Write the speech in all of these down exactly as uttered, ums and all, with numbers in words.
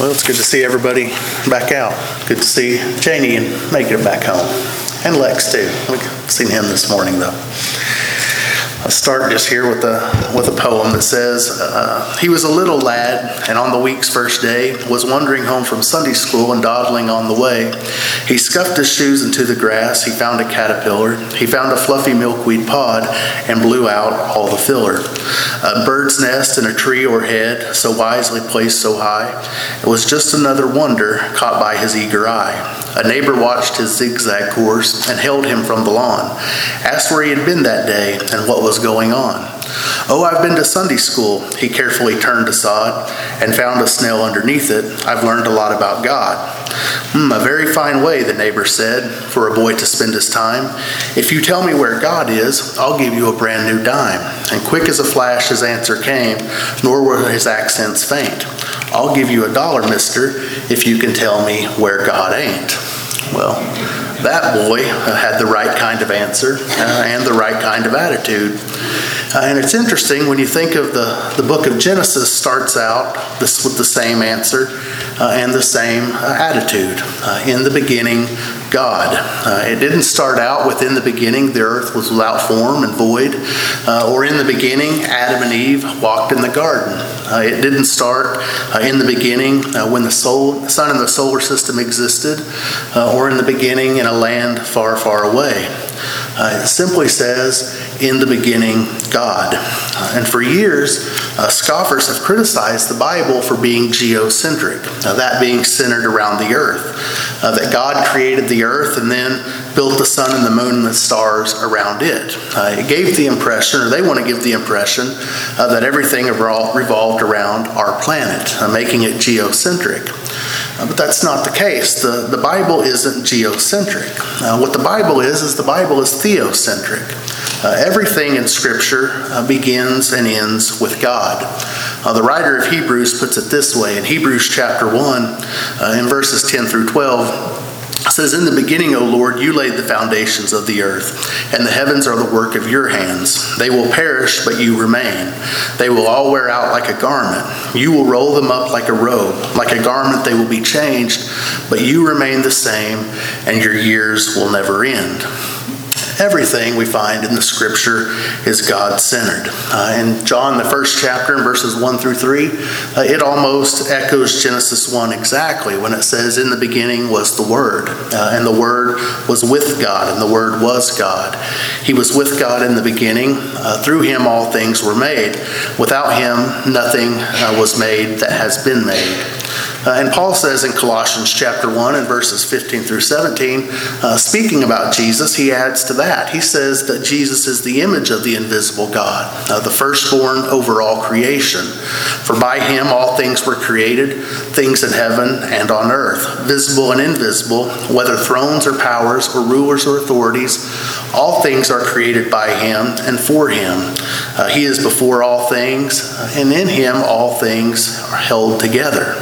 Well, it's good to see everybody back out. Good to see Janie and making it back home. And Lex, too. We've seen him this morning, though. I'll start just here with a, with a poem that says, uh, he was a little lad, and on the week's first day, was wandering home from Sunday school and dawdling on the way. He scuffed his shoes into the grass, he found a caterpillar, he found a fluffy milkweed pod, and blew out all the filler. A bird's nest in a tree o'erhead, so wisely placed so high, it was just another wonder caught by his eager eye. A neighbor watched his zigzag course and hailed him from the lawn, asked where he had been that day and what was going on. Oh, I've been to Sunday school. He carefully turned to sod and found a snail underneath it. I've learned a lot about God. Hmm, a very fine way, the neighbor said, for a boy to spend his time. If you tell me where God is, I'll give you a brand new dime. And quick as a flash his answer came, nor were his accents faint. I'll give you a dollar, mister, if you can tell me where God ain't. Well, that boy uh, had the right kind of answer uh, and the right kind of attitude. Uh, and it's interesting when you think of the, the book of Genesis starts out this with the same answer uh, and the same uh, attitude. Uh, in the beginning, God. Uh, it didn't start out with in the beginning the earth was without form and void, uh, or in the beginning Adam and Eve walked in the garden. Uh, it didn't start uh, in the beginning uh, when the sol- sun and the solar system existed, uh, or in the beginning in a land far, far away. Uh, it simply says, in the beginning, God. Uh, and for years, uh, scoffers have criticized the Bible for being geocentric, uh, that being centered around the earth. Uh, that God created the earth and then built the sun and the moon and the stars around it. Uh, it gave the impression, or they want to give the impression, uh, that everything revolved around our planet, uh, making it geocentric. Uh, but that's not the case. The, the Bible isn't geocentric. Uh, what the Bible is, is the Bible is theocentric. Uh, everything in Scripture uh, begins and ends with God. Uh, the writer of Hebrews puts it this way. In Hebrews chapter one, uh, in verses ten through twelve, it says, in the beginning, O Lord, you laid the foundations of the earth, and the heavens are the work of your hands. They will perish, but you remain. They will all wear out like a garment. You will roll them up like a robe. Like a garment they will be changed, but you remain the same, and your years will never end. Everything we find in the Scripture is God-centered. Uh, in John, the first chapter, in verses one through three, uh, it almost echoes Genesis one exactly when it says, in the beginning was the Word, uh, and the Word was with God, and the Word was God. He was with God in the beginning. Uh, through him all things were made. Without him nothing uh, was made that has been made. Uh, and Paul says in Colossians chapter one and verses fifteen through seventeen, uh, speaking about Jesus, he adds to that. He says that Jesus is the image of the invisible God, uh, the firstborn over all creation. For by him all things were created, things in heaven and on earth, visible and invisible, whether thrones or powers or rulers or authorities, all things are created by him and for him. Uh, he is before all things, and in him all things are held together.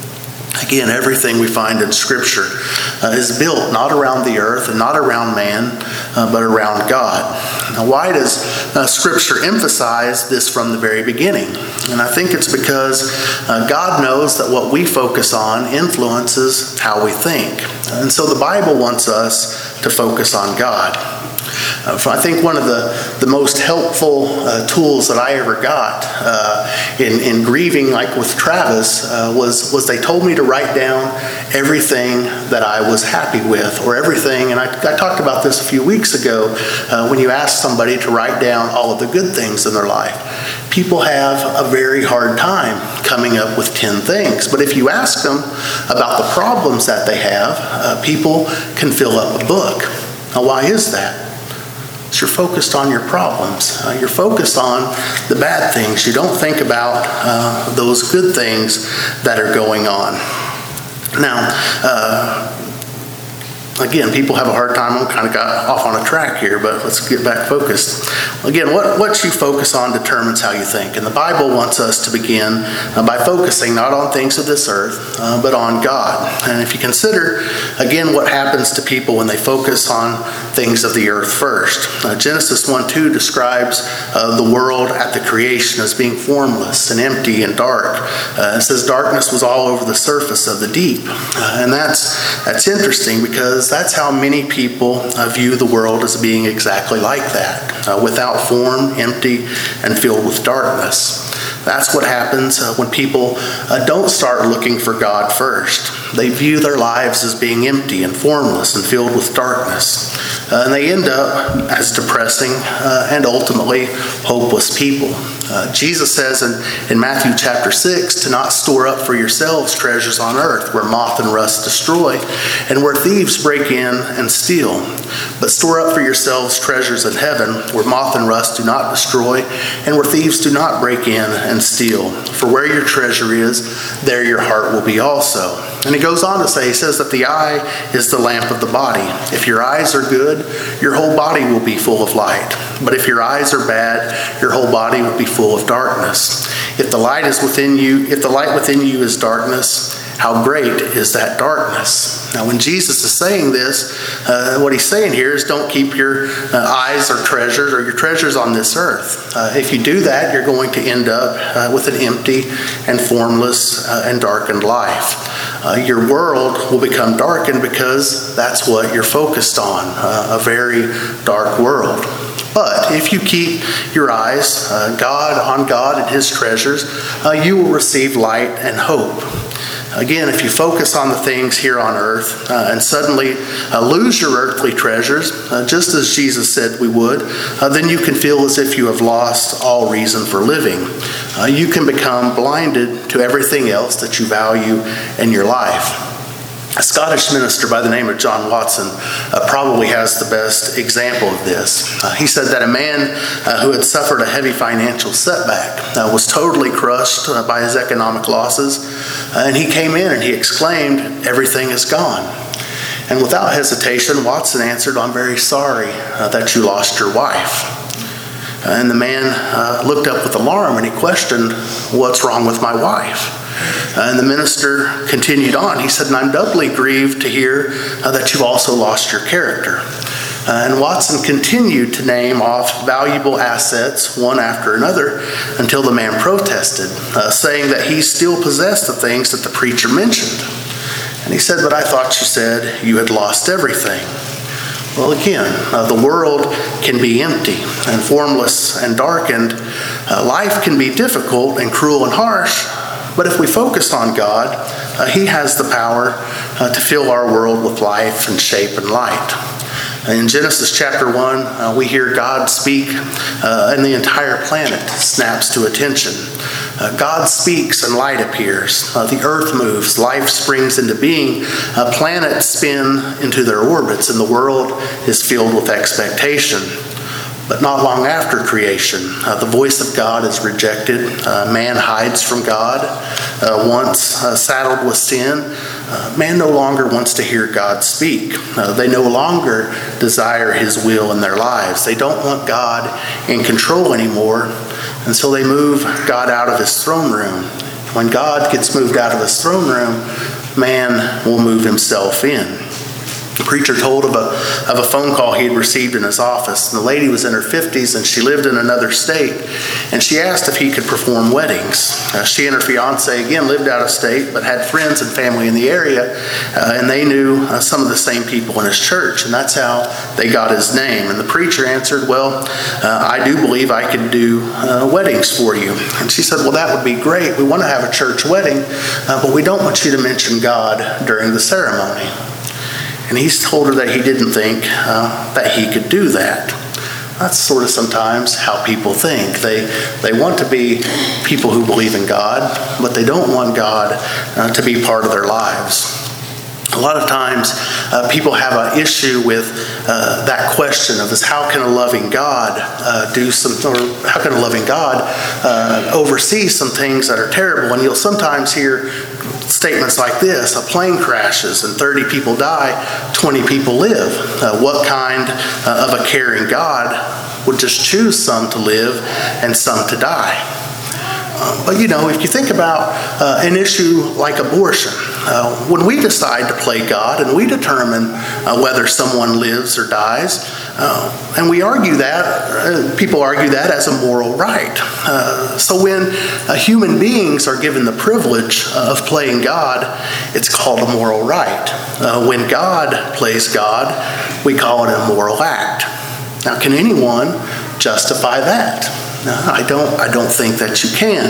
Again, everything we find in Scripture uh, is built not around the earth and not around man, uh, but around God. Now, why does uh, Scripture emphasize this from the very beginning? And I think it's because uh, God knows that what we focus on influences how we think. And so the Bible wants us to focus on God. Uh, I think one of the, the most helpful uh, tools that I ever got uh, in, in grieving, like with Travis, uh, was, was they told me to write down everything that I was happy with, or everything, and I, I talked about this a few weeks ago, uh, when you ask somebody to write down all of the good things in their life. People have a very hard time coming up with ten things, but if you ask them about the problems that they have, uh, people can fill up a book. Now, why is that? You're focused on your problems. Uh, you're focused on the bad things. You don't think about uh, those good things that are going on. Now, uh, Again, people have a hard time. I kind of got off on a track here, but let's get back focused. Again, what, what you focus on determines how you think. And the Bible wants us to begin uh, by focusing not on things of this earth, uh, but on God. And if you consider, again, what happens to people when they focus on things of the earth first. Uh, Genesis one two describes uh, the world at the creation as being formless and empty and dark. Uh, it says darkness was all over the surface of the deep. Uh, and that's, that's interesting because that's how many people uh, view the world as being exactly like that, uh, without form, empty, and filled with darkness. That's what happens uh, when people uh, don't start looking for God first. They view their lives as being empty and formless and filled with darkness. Uh, and they end up as depressing uh, and ultimately hopeless people. Uh, Jesus says in, in Matthew chapter six to not store up for yourselves treasures on earth where moth and rust destroy and where thieves break in and steal. But store up for yourselves treasures in heaven where moth and rust do not destroy and where thieves do not break in and steal. For where your treasure is, there your heart will be also. And he goes on to say, he says that the eye is the lamp of the body. If your eyes are good, your whole body will be full of light. But if your eyes are bad, your whole body will be full of darkness. If the light is within you, if the light within you is darkness, how great is that darkness? Now, when Jesus is saying this, uh, what he's saying here is don't keep your uh, eyes or treasures or your treasures on this earth. Uh, if you do that, you're going to end up uh, with an empty and formless uh, and darkened life. Uh, your world will become darkened because that's what you're focused on, uh, a very dark world. But if you keep your eyes uh, God on God and his treasures, uh, you will receive light and hope. Again, if you focus on the things here on earth uh, and suddenly uh, lose your earthly treasures, uh, just as Jesus said we would, uh, then you can feel as if you have lost all reason for living. Uh, you can become blinded to everything else that you value in your life. A Scottish minister by the name of John Watson uh, probably has the best example of this. Uh, he said that a man uh, who had suffered a heavy financial setback uh, was totally crushed uh, by his economic losses, uh, and he came in and he exclaimed, "Everything is gone." And without hesitation, Watson answered, "I'm very sorry uh, that you lost your wife." Uh, and the man uh, looked up with alarm and he questioned, "What's wrong with my wife?" Uh, and the minister continued on. He said, "And I'm doubly grieved to hear uh, that you've also lost your character." Uh, and Watson continued to name off valuable assets one after another until the man protested, uh, saying that he still possessed the things that the preacher mentioned. And he said, "But I thought you said you had lost everything." Well, again, uh, the world can be empty and formless and darkened. Uh, life can be difficult and cruel and harsh. But if we focus on God, uh, he has the power uh, to fill our world with life and shape and light. In Genesis chapter one, uh, we hear God speak, uh, and the entire planet snaps to attention. Uh, God speaks and light appears. Uh, the earth moves, life springs into being. Uh, planets spin into their orbits, and the world is filled with expectation. But not long after creation, uh, the voice of God is rejected. Uh, man hides from God. Uh, once uh, saddled with sin, uh, man no longer wants to hear God speak. Uh, they no longer desire his will in their lives. They don't want God in control anymore, and so they move God out of his throne room. When God gets moved out of his throne room, man will move himself in. The preacher told of a, of a phone call he had received in his office. And the lady was in her fifties and she lived in another state. And she asked if he could perform weddings. Uh, she and her fiance, again, lived out of state, but had friends and family in the area. Uh, and they knew uh, some of the same people in his church. And that's how they got his name. And the preacher answered, "Well, uh, I do believe I could do uh, weddings for you." And she said, "Well, that would be great. We want to have a church wedding, uh, but we don't want you to mention God during the ceremony." And he's told her that he didn't think uh, that he could do that. That's sort of sometimes how people think. They they want to be people who believe in God, but they don't want God uh, to be part of their lives. A lot of times uh, people have an issue with uh, that question of is how can a loving God uh, do some, or how can a loving God uh, oversee some things that are terrible? And you'll sometimes hear statements like this: a plane crashes and thirty people die, twenty people live. Uh, what kind uh, of a caring God would just choose some to live and some to die? Uh, but you know, if you think about uh, an issue like abortion, uh, when we decide to play God and we determine uh, whether someone lives or dies, uh, and we argue that, uh, people argue that as a moral right. Uh, so when uh, human beings are given the privilege of playing God, it's called a moral right. Uh, when God plays God, we call it a moral act. Now, can anyone justify that? No, I don't, I don't think that you can.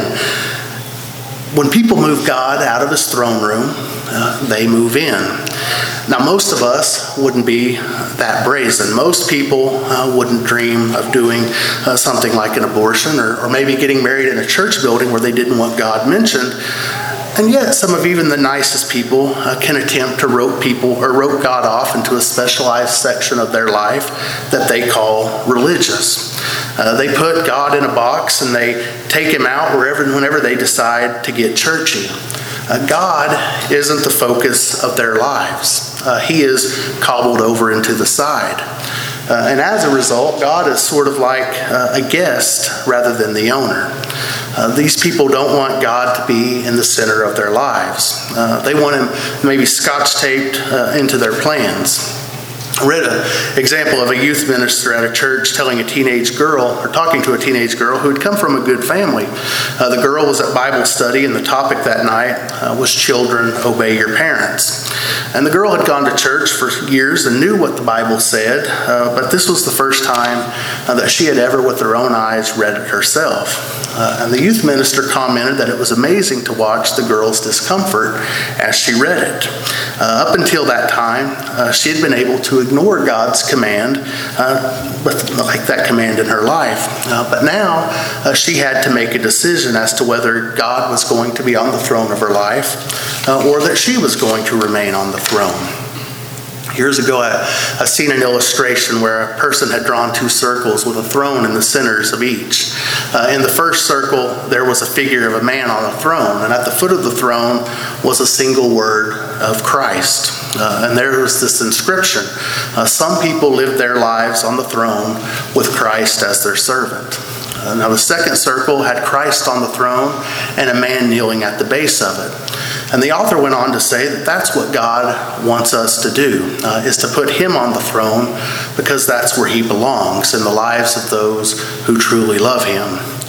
When people move God out of his throne room, uh, they move in. Now, most of us wouldn't be that brazen. Most people uh, wouldn't dream of doing uh, something like an abortion, or, or maybe getting married in a church building where they didn't want God mentioned. And yet, some of even the nicest people uh, can attempt to rope people or rope God off into a specialized section of their life that they call religious. Uh, they put God in a box and they take him out wherever and whenever they decide to get churchy. Uh, God isn't the focus of their lives. Uh, he is cobbled over into the side. Uh, and as a result, God is sort of like uh, a guest rather than the owner. Uh, these people don't want God to be in the center of their lives. Uh, they want him maybe scotch-taped uh, into their plans. I read an example of a youth minister at a church telling a teenage girl, or talking to a teenage girl who had come from a good family. Uh, the girl was at Bible study, and the topic that night uh, was children, obey your parents. And the girl had gone to church for years and knew what the Bible said, uh, but this was the first time uh, that she had ever with her own eyes read it herself. Uh, and the youth minister commented that it was amazing to watch the girl's discomfort as she read it. Uh, up until that time, uh, she had been able to ignore God's command, uh, but like that command in her life. Uh, but now uh, she had to make a decision as to whether God was going to be on the throne of her life uh, or that she was going to remain on the throne. Years ago, I, I've seen an illustration where a person had drawn two circles with a throne in the centers of each. Uh, in the first circle, there was a figure of a man on a throne, and at the foot of the throne was a single word of Christ. Uh, and there was this inscription: uh, some people lived their lives on the throne with Christ as their servant. Uh, now the second circle had Christ on the throne and a man kneeling at the base of it. And the author went on to say that that's what God wants us to do, uh, is to put him on the throne, because that's where he belongs in the lives of those who truly love him.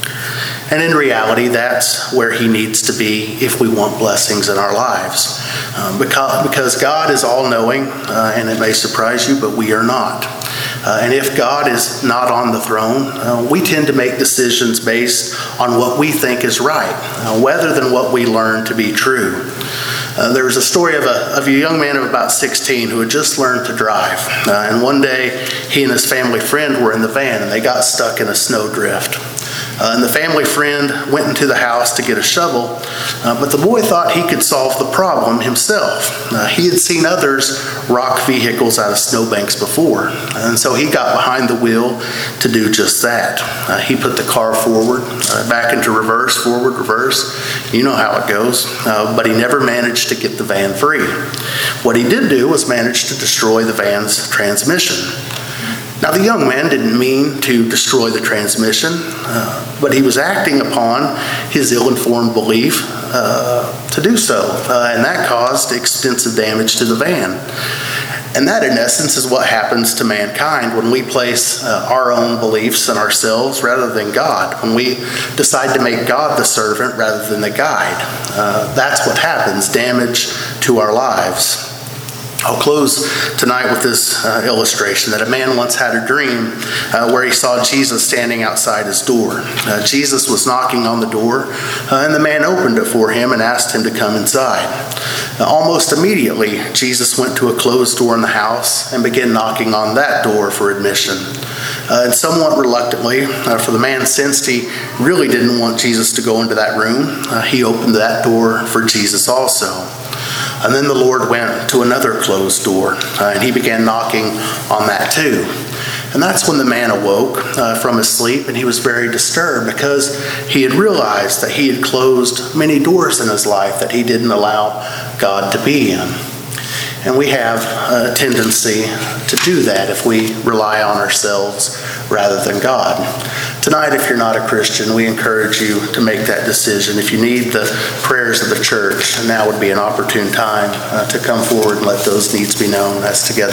And in reality, that's where he needs to be if we want blessings in our lives. Um, because, because God is all-knowing, uh, and it may surprise you, but we are not. Uh, and if God is not on the throne, uh, we tend to make decisions based on what we think is right, uh, rather than what we learn to be true. Uh, there was a story of a, of a young man of about sixteen who had just learned to drive. Uh, and one day, he and his family friend were in the van, and they got stuck in a snowdrift. Uh, and the family friend went into the house to get a shovel, uh, but the boy thought he could solve the problem himself. Uh, he had seen others rock vehicles out of snowbanks before, and so he got behind the wheel to do just that. Uh, he put the car forward, uh, back into reverse, forward, reverse. You know how it goes, uh, but he never managed to get the van free. What he did do was manage to destroy the van's transmission. Now, the young man didn't mean to destroy the transmission, uh, but he was acting upon his ill-informed belief uh, to do so, uh, and that caused extensive damage to the van. And that, in essence, is what happens to mankind when we place uh, our own beliefs in ourselves rather than God, when we decide to make God the servant rather than the guide. Uh, that's what happens, damage to our lives. I'll close tonight with this uh, illustration that a man once had a dream uh, where he saw Jesus standing outside his door. Uh, Jesus was knocking on the door, uh, and the man opened it for him and asked him to come inside. Uh, almost immediately, Jesus went to a closed door in the house and began knocking on that door for admission. Uh, and somewhat reluctantly, uh, for the man sensed he really didn't want Jesus to go into that room, uh, he opened that door for Jesus also. And then the Lord went to another closed door, uh, and he began knocking on that too. And that's when the man awoke uh, from his sleep, and he was very disturbed because he had realized that he had closed many doors in his life that he didn't allow God to be in. And we have a tendency to do that if we rely on ourselves rather than God. Tonight, if you're not a Christian, we encourage you to make that decision. If you need the prayers of the church, now would be an opportune time uh, to come forward and let those needs be known as together.